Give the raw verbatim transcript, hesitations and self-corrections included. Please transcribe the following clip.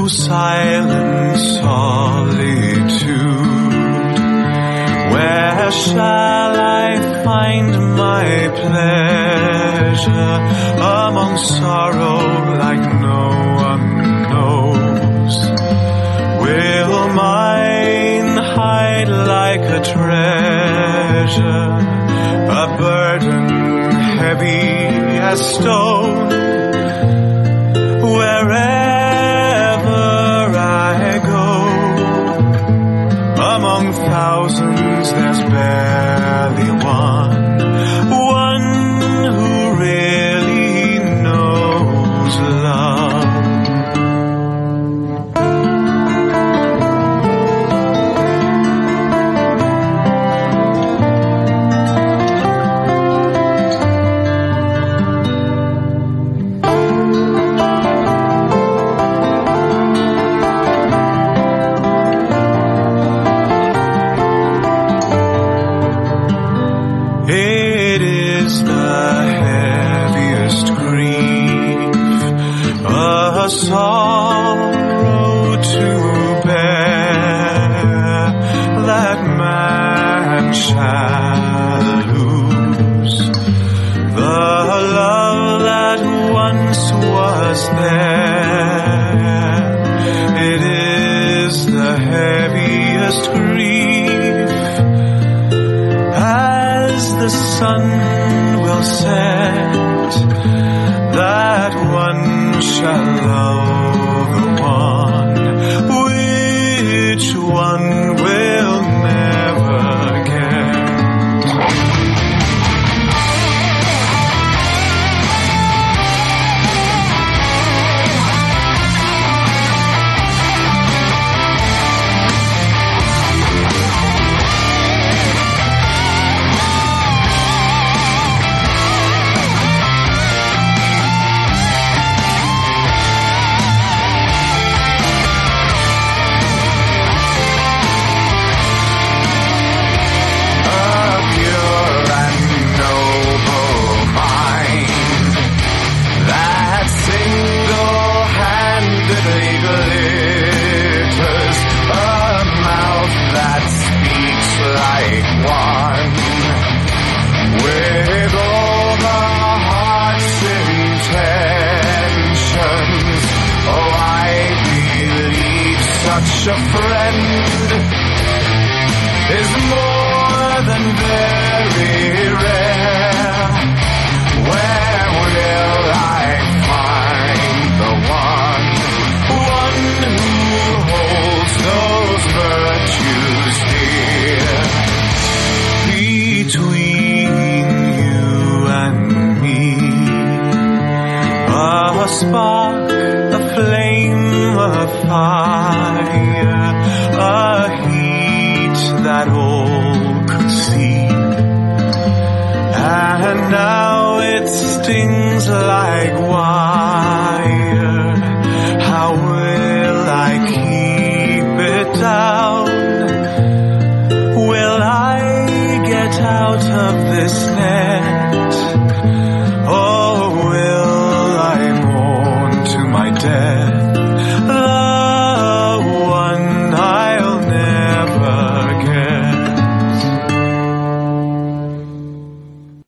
silent solitude. Where shall I find my pleasure among sorrow like no one knows? Will mine hide like a treasure, a burden heavy as stone? Wherever I go, among thousands there's barely one, one who really knows love. It is the heaviest grief, a sorrow to bear, that man shall lose the love that once was there. It is the heaviest grief, the sun will set, that one shall love the one, which one will never get. Such a friend is more than very rare. Where will I find the one, one who holds those virtues dear? Between you and me, a spark, a flame, a fire, a heat that all could see, and now it stings like wine.